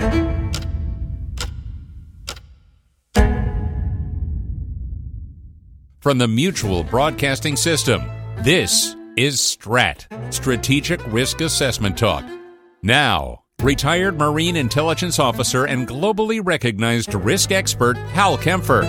From the Mutual Broadcasting System, this is STRAT, Strategic Risk Assessment Talk. Now, retired Marine Intelligence Officer and globally recognized risk expert Hal Kempfer.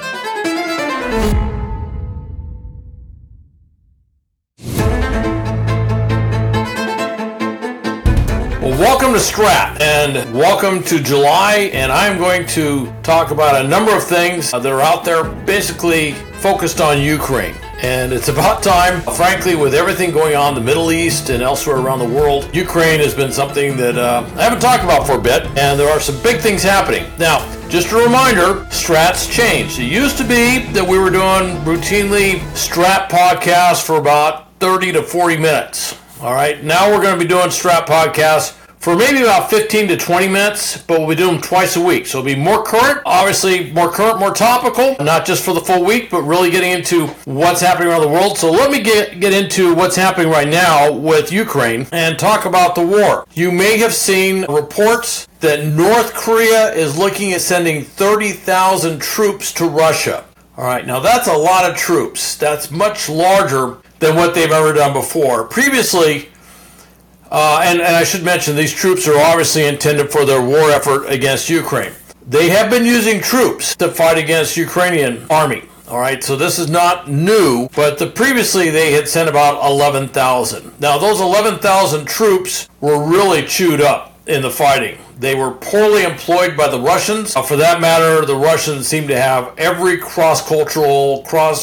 Well, welcome to STRAT, and welcome to July, and I'm going to talk about a number of things that are out there, basically focused on Ukraine. And it's about time, frankly, with everything going on in the Middle East and elsewhere around the world. Ukraine has been something that I haven't talked about for a bit, and there are some big things happening. Now, just a reminder, Strat's changed. It used to be that we were doing routinely Strat podcasts for about 30 to 40 minutes. All right, now we're going to be doing Strat podcasts for maybe about 15 to 20 minutes, but we'll be doing them twice a week. So it'll be more current, obviously more current, more topical, not just for the full week, but really getting into what's happening around the world. So let me get into what's happening right now with Ukraine and talk about the war. You may have seen reports that North Korea is looking at sending 30,000 troops to Russia. All right, now that's a lot of troops. That's much larger than what they've ever done before. Previously, and I should mention, these troops are obviously intended for their war effort against Ukraine. They have been using troops to fight against Ukrainian army. All right, so this is not new, but previously they had sent about 11,000. Now, those 11,000 troops were really chewed up in the fighting. They were poorly employed by the Russians. For that matter, the Russians seem to have every cross-cultural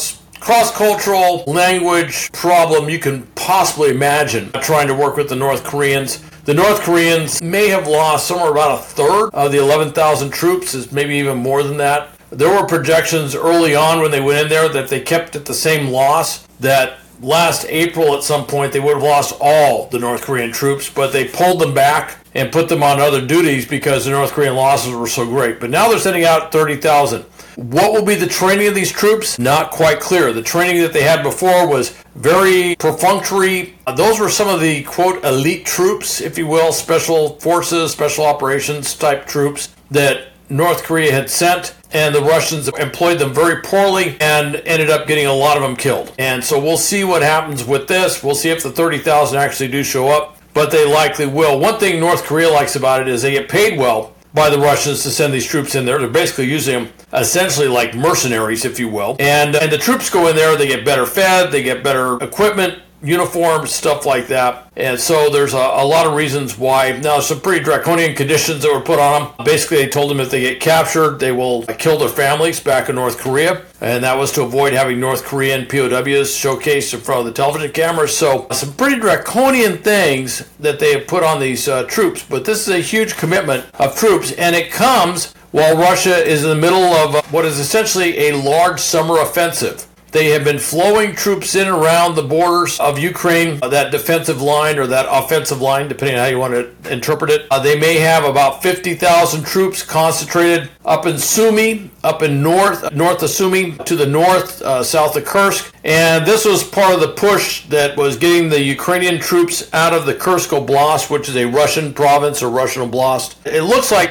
language problem you can possibly imagine trying to work with the North Koreans. The North Koreans may have lost somewhere about a third of the 11,000 troops, is maybe even more than that. There were projections early on when they went in there that if they kept at the same loss, that last April at some point they would have lost all the North Korean troops, but they pulled them back and put them on other duties because the North Korean losses were so great. But now they're sending out 30,000. What will be the training of these troops? Not quite clear. The training that they had before was very perfunctory. Those were some of the, quote, elite troops, if you will, special forces, special operations type troops that North Korea had sent, and the Russians employed them very poorly and ended up getting a lot of them killed. And so we'll see what happens with this. We'll see if the 30,000 actually do show up, but they likely will. One thing North Korea likes about it is they get paid well by the Russians to send these troops in there. They're basically using them essentially like mercenaries, if you will. And the troops go in there, they get better fed, they get better equipment, uniforms, stuff like that. And so there's a lot of reasons why. Now, some pretty draconian conditions that were put on them. Basically, they told them if they get captured, they will kill their families back in North Korea. And that was to avoid having North Korean POWs showcased in front of the television cameras. So some pretty draconian things that they have put on these troops. But this is a huge commitment of troops, and it comes while Russia is in the middle of what is essentially a large summer offensive. They have been flowing troops in and around the borders of Ukraine, that defensive line or that offensive line, depending on how you want to interpret it. They may have about 50,000 troops concentrated up in Sumy, up in north of Sumy, to the north, south of Kursk. And this was part of the push that was getting the Ukrainian troops out of the Kursk Oblast, which is a Russian province or Russian oblast. It looks like,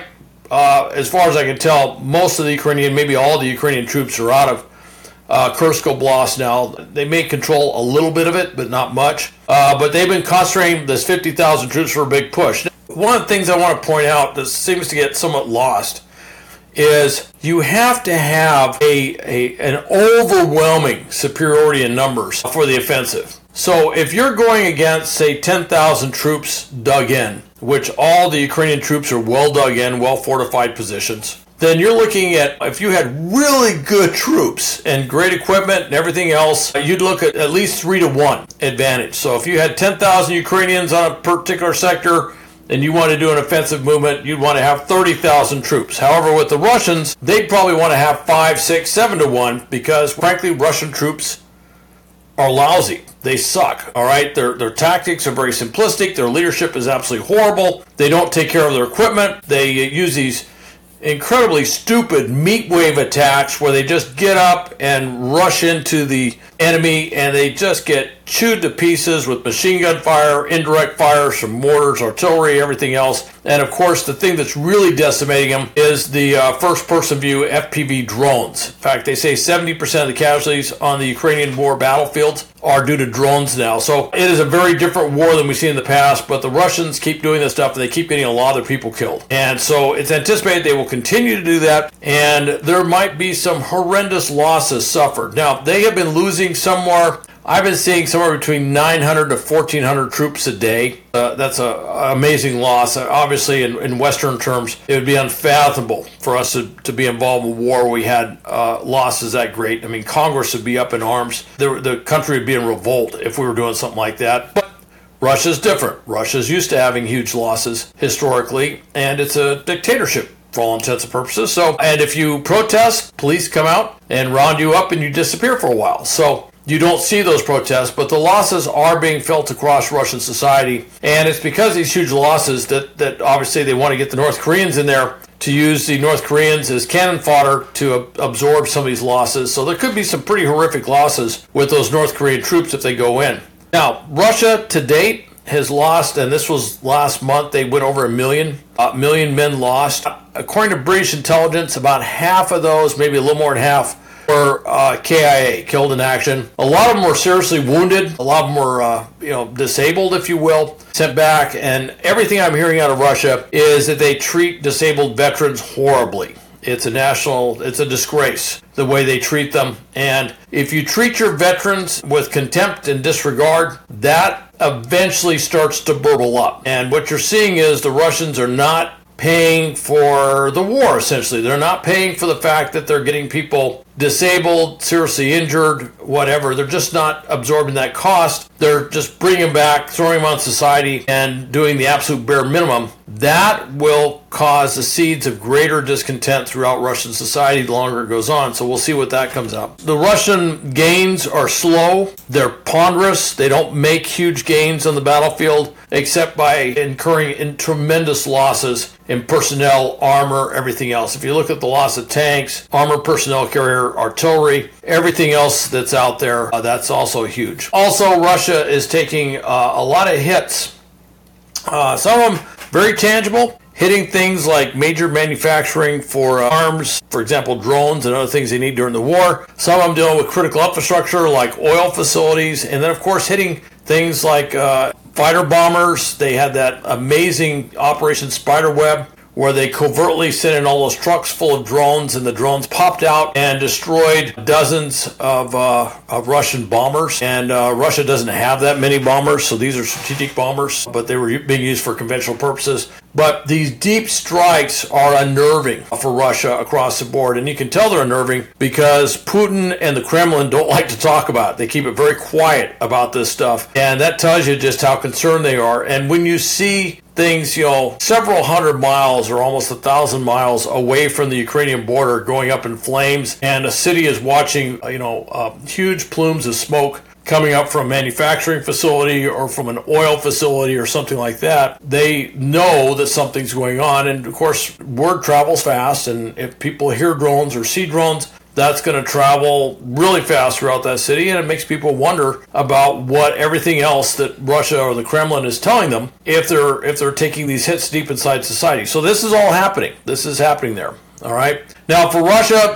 as far as I can tell, most of the Ukrainian, maybe all the Ukrainian troops are out of Kursk Oblast now. They may control a little bit of it, but not much. But they've been concentrating this 50,000 troops for a big push. One of the things I want to point out that seems to get somewhat lost is you have to have an overwhelming superiority in numbers for the offensive. So if you're going against, say, 10,000 troops dug in, which all the Ukrainian troops are well dug in, well fortified positions, then you're looking at, if you had really good troops and great equipment and everything else, you'd look at least 3-to-1 advantage. So if you had 10,000 Ukrainians on a particular sector and you want to do an offensive movement, you'd want to have 30,000 troops. However, with the Russians, they'd probably want to have 5, 6, 7-to-1 because, frankly, Russian troops are lousy. They suck, all right? Their tactics are very simplistic. Their leadership is absolutely horrible. They don't take care of their equipment. They use these incredibly stupid meat wave attacks where they just get up and rush into the enemy and they just get chewed to pieces with machine gun fire, indirect fire, some mortars, artillery, everything else. And of course, the thing that's really decimating them is the first-person view FPV drones. In fact, they say 70% of the casualties on the Ukrainian war battlefields are due to drones now. So it is a very different war than we've seen in the past, but the Russians keep doing this stuff and they keep getting a lot of their people killed. And so it's anticipated they will continue to do that, and there might be some horrendous losses suffered. Now, they have been losing somewhere, I've been seeing somewhere between 900 to 1,400 troops a day. That's an amazing loss. Obviously, in Western terms, it would be unfathomable for us to be involved in a war where we had losses that great. I mean, Congress would be up in arms. The country would be in revolt if we were doing something like that. But Russia's different. Russia's used to having huge losses historically, and it's a dictatorship for all intents and purposes. So, and if you protest, police come out and round you up and you disappear for a while. So you don't see those protests, but the losses are being felt across Russian society. And it's because of these huge losses that obviously they want to get the North Koreans in there to use the North Koreans as cannon fodder to absorb some of these losses. So there could be some pretty horrific losses with those North Korean troops if they go in. Now, Russia to date has lost, and this was last month, they went over 1 million men lost. According to British intelligence, about half of those, maybe a little more than half, were KIA, killed in action. A lot of them were seriously wounded. A lot of them were, disabled, if you will, sent back. And everything I'm hearing out of Russia is that they treat disabled veterans horribly. It's a disgrace the way they treat them. And if you treat your veterans with contempt and disregard, that eventually starts to burble up. And what you're seeing is the Russians are not paying for the war, essentially. They're not paying for the fact that they're getting people disabled, seriously injured, whatever. They're just not absorbing that cost. They're just bringing them back, throwing them on society, and doing the absolute bare minimum. That will cause the seeds of greater discontent throughout Russian society the longer it goes on. So we'll see what that comes out. The Russian gains are slow. They're ponderous. They don't make huge gains on the battlefield except by incurring tremendous losses in personnel, armor, everything else. If you look at the loss of tanks, armor, personnel carrier, artillery, everything else that's out there, that's also huge. Also, Russia is taking a lot of hits. Some of them very tangible, hitting things like major manufacturing for arms, for example, drones and other things they need during the war. Some of them dealing with critical infrastructure like oil facilities, and then, of course, hitting things like fighter bombers. They had that amazing Operation Spiderweb, where they covertly sent in all those trucks full of drones, and the drones popped out and destroyed dozens of Russian bombers. And Russia doesn't have that many bombers, so these are strategic bombers, but they were being used for conventional purposes. But these deep strikes are unnerving for Russia across the board, and you can tell they're unnerving because Putin and the Kremlin don't like to talk about it. They keep it very quiet about this stuff, and that tells you just how concerned they are. And when you see things, several hundred miles or almost 1,000 miles away from the Ukrainian border going up in flames, and a city is watching, huge plumes of smoke coming up from a manufacturing facility or from an oil facility or something like that, they know that something's going on. And of course, word travels fast, and if people hear drones or see drones, that's going to travel really fast throughout that city, and it makes people wonder about what everything else that Russia or the Kremlin is telling them if they're taking these hits deep inside society. So this is all happening. This is happening there. All right. Now for Russia,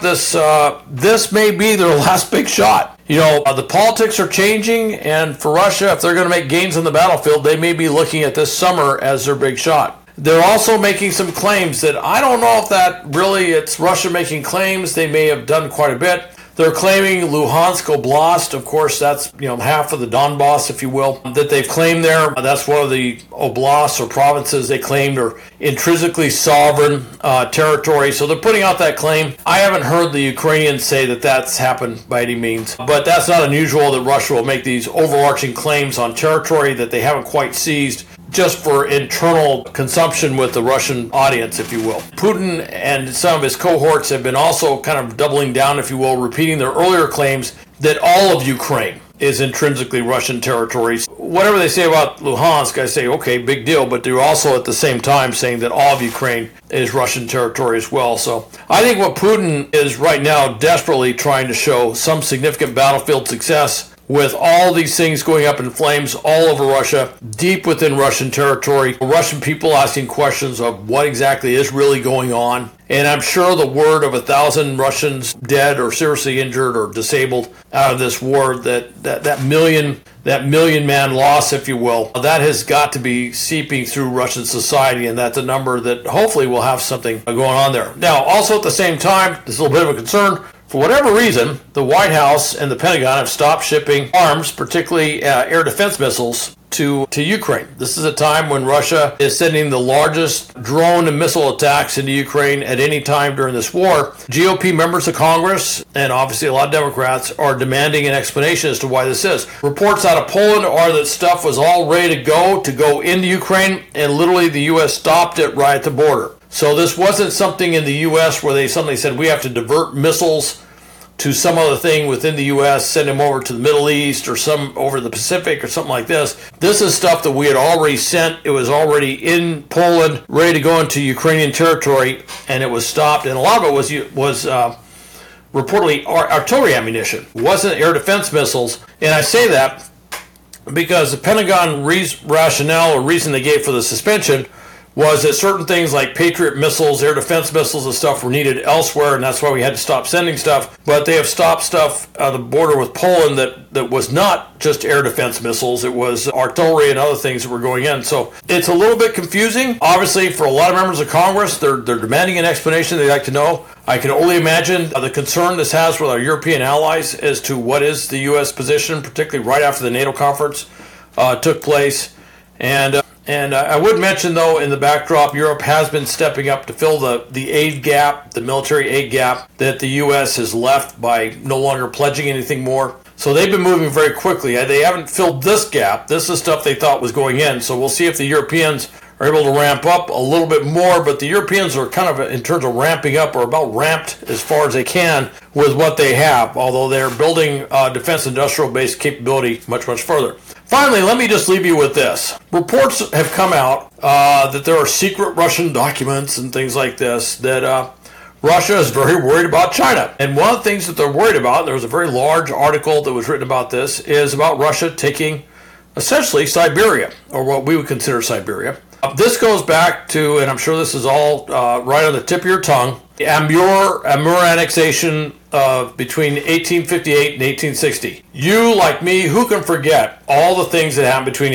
this may be their last big shot. The politics are changing, and for Russia, if they're going to make gains on the battlefield, they may be looking at this summer as their big shot. They're also making some claims that I don't know if that really, it's Russia making claims. They may have done quite a bit. They're claiming Luhansk Oblast, of course, that's half of the Donbass, if you will, that they've claimed there. That's one of the oblasts or provinces they claimed are intrinsically sovereign territory. So they're putting out that claim. I haven't heard the Ukrainians say that that's happened by any means, but that's not unusual that Russia will make these overarching claims on territory that they haven't quite seized, just for internal consumption with the Russian audience, if you will. Putin and some of his cohorts have been also kind of doubling down, if you will, repeating their earlier claims that all of Ukraine is intrinsically Russian territories. Whatever they say about Luhansk, I say, okay, big deal, but they're also at the same time saying that all of Ukraine is Russian territory as well. So I think what Putin is right now desperately trying to show some significant battlefield success with all these things going up in flames all over Russia, deep within Russian territory. Russian people asking questions of what exactly is really going on. And I'm sure the word of 1,000 Russians dead or seriously injured or disabled out of this war, that million man loss, if you will, that has got to be seeping through Russian society, and that's a number that hopefully will have something going on there. Now, also at the same time, this is a little bit of a concern. For whatever reason, the White House and the Pentagon have stopped shipping arms, particularly air defense missiles, to Ukraine. This is a time when Russia is sending the largest drone and missile attacks into Ukraine at any time during this war. GOP members of Congress, and obviously a lot of Democrats, are demanding an explanation as to why this is. Reports out of Poland are that stuff was all ready to go into Ukraine, and literally the U.S. stopped it right at the border. So this wasn't something in the U.S. where they suddenly said we have to divert missiles to some other thing within the U.S., send them over to the Middle East or some over the Pacific or something like this. This is stuff that we had already sent. It was already in Poland, ready to go into Ukrainian territory, and it was stopped. And a lot of it was reportedly artillery ammunition. It wasn't air defense missiles. And I say that because the Pentagon rationale or reason they gave for the suspension was that certain things like Patriot missiles, air defense missiles and stuff were needed elsewhere, and that's why we had to stop sending stuff. But they have stopped stuff at the border with Poland that was not just air defense missiles. It was artillery and other things that were going in. So it's a little bit confusing. Obviously, for a lot of members of Congress, they're demanding an explanation. They'd like to know. I can only imagine the concern this has with our European allies as to what is the U.S. position, particularly right after the NATO conference took place. And I would mention, though, in the backdrop, Europe has been stepping up to fill the aid gap, the military aid gap that the U.S. has left by no longer pledging anything more. So they've been moving very quickly. They haven't filled this gap. This is stuff they thought was going in. So we'll see if the Europeans are able to ramp up a little bit more. But the Europeans are kind of, in terms of ramping up, or about ramped as far as they can with what they have, although they're building defense industrial base capability much, much further. Finally, let me just leave you with this. Reports have come out that there are secret Russian documents and things like this that Russia is very worried about China. And one of the things that they're worried about, there was a very large article that was written about this, is about Russia taking essentially Siberia, or what we would consider Siberia. This goes back to, and I'm sure this is all right on the tip of your tongue, the Amur annexation between 1858 and 1860. You, like me, who can forget all the things that happened between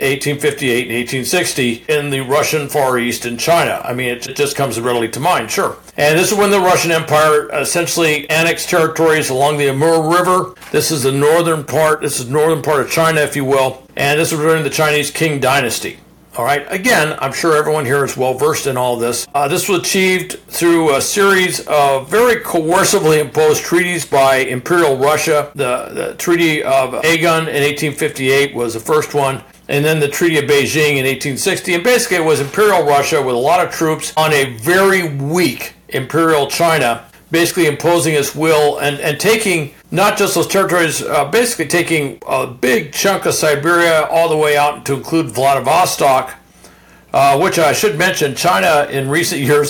1858 and 1860 in the Russian Far East and China? I mean, it just comes readily to mind, sure. And this is when the Russian Empire essentially annexed territories along the Amur River. This is the northern part. This is northern part of China, if you will. And this was during the Chinese Qing dynasty. All right. Again, I'm sure everyone here is well versed in all this. This was achieved through a series of very coercively imposed treaties by Imperial Russia. The Treaty of Agon in 1858 was the first one, and then the Treaty of Beijing in 1860. And basically, it was Imperial Russia with a lot of troops on a very weak Imperial China, basically imposing its will and taking not just those territories, basically taking a big chunk of Siberia all the way out to include Vladivostok, which I should mention, China in recent years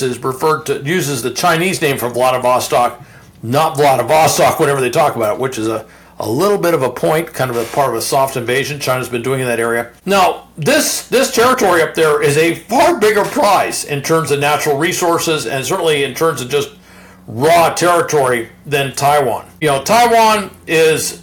uses the Chinese name for Vladivostok, not Vladivostok whenever they talk about it, which is a little bit of a point, kind of a part of a soft invasion China's been doing in that area. Now, this territory up there is a far bigger prize in terms of natural resources and certainly in terms of just raw territory than Taiwan. You know, Taiwan is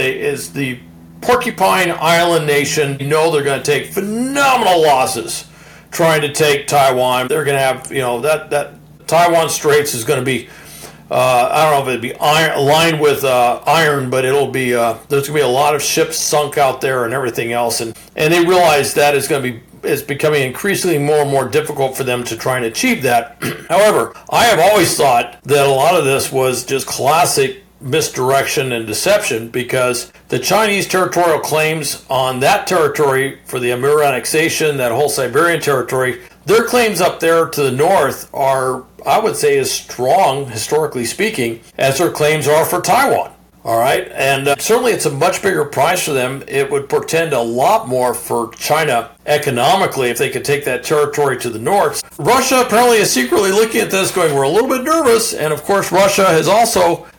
the Porcupine Island nation. You know they're going to take phenomenal losses trying to take Taiwan. They're going to have, you know, that Taiwan Straits is going to be, I don't know if it'd be lined with iron, but it'll be, there's going to be a lot of ships sunk out there and everything else. And they realize that is becoming increasingly more and more difficult for them to try and achieve that. However, I have always thought that a lot of this was just classic misdirection and deception, because the Chinese territorial claims on that territory for the Amur annexation, that whole Siberian territory, their claims up there to the north are, I would say, as strong, historically speaking, as their claims are for Taiwan. All right, and certainly it's a much bigger prize for them. It would portend a lot more for China economically if they could take that territory to the north. Russia apparently is secretly looking at this going, we're a little bit nervous. And of course, Russia has also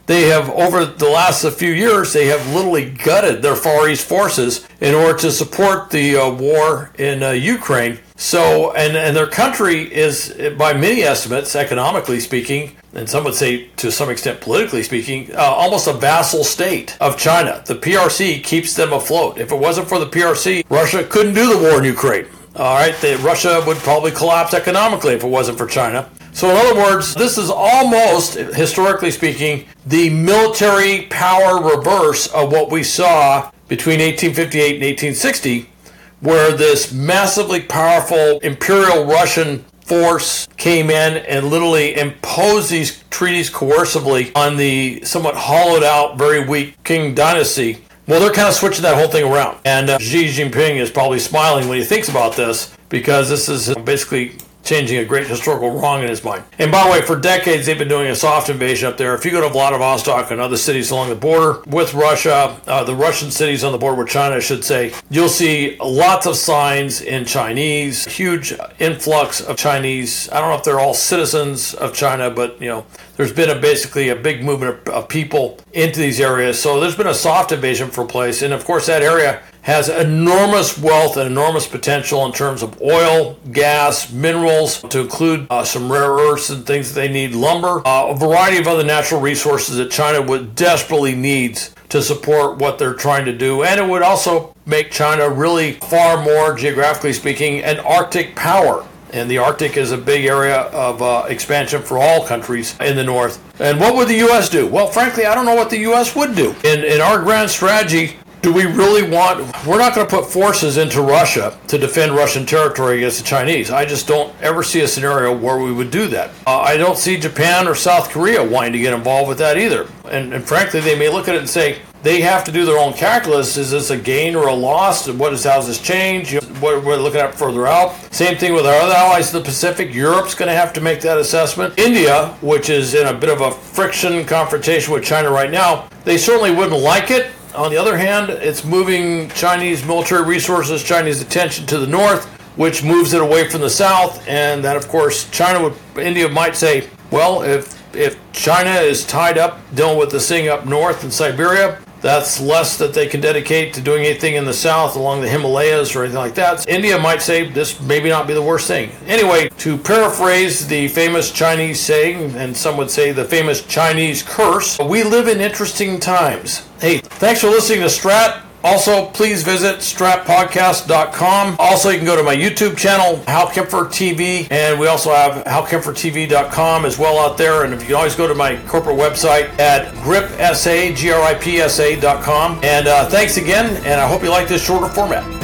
they have, over the last few years, they have literally gutted their Far East forces in order to support the war in Ukraine. So, and their country is, by many estimates, economically speaking, and some would say to some extent politically speaking, almost a vassal state of China. The PRC keeps them afloat. If it wasn't for the PRC, Russia couldn't do the war in Ukraine. All right, Russia would probably collapse economically if it wasn't for China. So in other words, this is almost, historically speaking, the military power reverse of what we saw between 1858 and 1860, where this massively powerful Imperial Russian force came in and literally imposed these treaties coercively on the somewhat hollowed out, very weak Qing dynasty. Well, they're kind of switching that whole thing around. And Xi Jinping is probably smiling when he thinks about this, because this is basically changing a great historical wrong in his mind. And by the way, for decades, they've been doing a soft invasion up there. If you go to Vladivostok and other cities along the border with Russia, the Russian cities on the border with China, I should say, you'll see lots of signs in Chinese, huge influx of Chinese. I don't know if they're all citizens of China, but, there's been basically a big movement of people into these areas. So there's been a soft invasion for place. And of course, that area has enormous wealth and enormous potential in terms of oil, gas, minerals, to include some rare earths and things that they need, lumber, a variety of other natural resources that China would desperately needs to support what they're trying to do. And it would also make China really far more, geographically speaking, an Arctic power. And the Arctic is a big area of expansion for all countries in the north. And what would the U.S. do? Well, frankly, I don't know what the U.S. would do. In our grand strategy, do we really we're not going to put forces into Russia to defend Russian territory against the Chinese. I just don't ever see a scenario where we would do that. I don't see Japan or South Korea wanting to get involved with that either. And frankly, they may look at it and say, they have to do their own calculus. Is this a gain or a loss? How does this change? What we're looking at further out. Same thing with our other allies in the Pacific. Europe's going to have to make that assessment. India, which is in a bit of a friction confrontation with China right now, they certainly wouldn't like it. On the other hand, it's moving Chinese military resources, Chinese attention to the north, which moves it away from the south. And that, of course, India might say, well, if China is tied up dealing with this thing up north in Siberia, that's less that they can dedicate to doing anything in the south along the Himalayas or anything like that. So India might say this maybe not be the worst thing. Anyway, to paraphrase the famous Chinese saying, and some would say the famous Chinese curse, we live in interesting times. Hey, thanks for listening to Strat. Also, please visit stratpodcast.com. Also, you can go to my YouTube channel, Hal Kempfer TV, and we also have halkempfertv.com as well out there. And you can always go to my corporate website at gripsa.com. And thanks again, and I hope you like this shorter format.